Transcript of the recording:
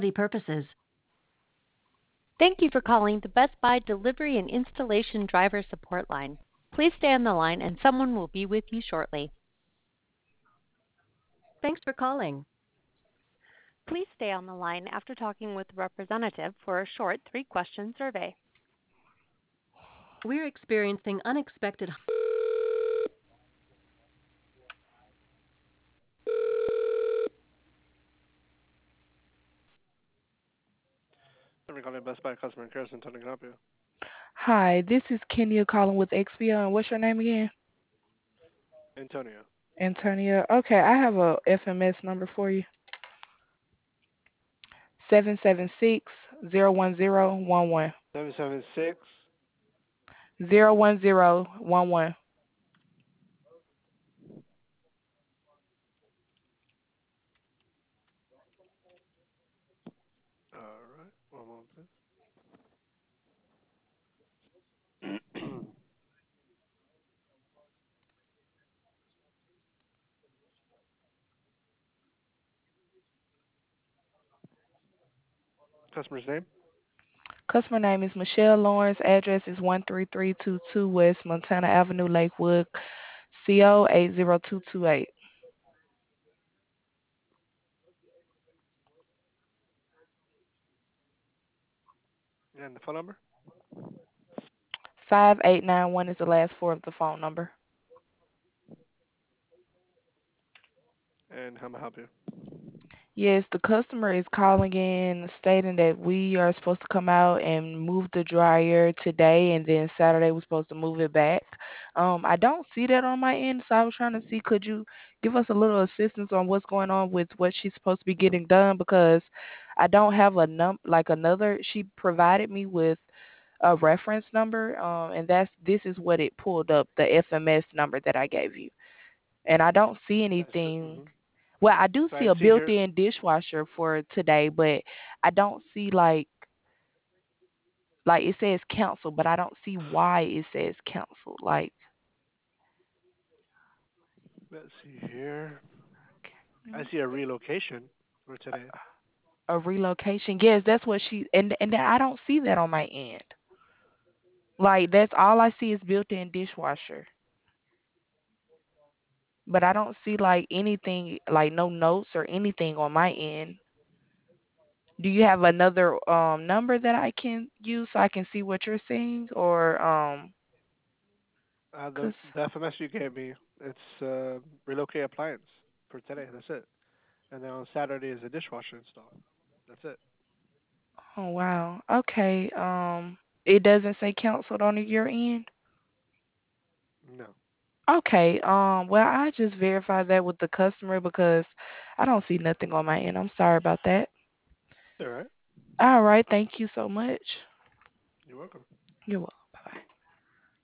purposes. Thank you for calling the Best Buy Delivery and Installation Driver Support Line. Please stay on the line and someone will be with you shortly. Thanks for calling. Please stay on the line after talking with the representative for a short 3-question survey. We're experiencing unexpected. Thank you for calling Best Buy customer care center. Can I help you? Hi, this is Kenya calling with XPO, and what's your name again? Antonio. Antonia. Okay, I have a FMS number for you. 776-01011. 776. 01011. All right. One moment, please. Customer's name? Customer name is Michelle Lawrence. Address is 13322 West Montana Avenue, Lakewood, CO 80228. And the phone number? 5891 is the last four of the phone number. And how may I help you? Yes, the customer is calling in stating that we are supposed to come out and move the dryer today, and then Saturday we're supposed to move it back. I don't see that on my end, so I was trying to see, could you give us a little assistance on what's going on with what she's supposed to be getting done, because I don't have a like another. She provided me with a reference number, and this is what it pulled up, the FMS number that I gave you, and I don't see anything. Mm-hmm. Well, I do So see I a see here. built-in dishwasher for today, but I don't see like it says cancel, but I don't see why it says cancel. Like Let's see here. I okay, see a relocation for today. a relocation. Yes, that's what she and then I don't see that on my end. Like that's all I see is built-in dishwasher. But I don't see like anything, like no notes or anything on my end. Do you have another number that I can use so I can see what you're seeing, or The 'cause the FMS you gave me, it's relocate appliance for today. That's it. And then on Saturday is a dishwasher install. That's it. oh wow. Okay. It doesn't say canceled on your end. No. Okay. Well, I just verified that with the customer because I don't see nothing on my end. I'm sorry about that. All right. All right. Thank you so much. You're welcome. You're welcome.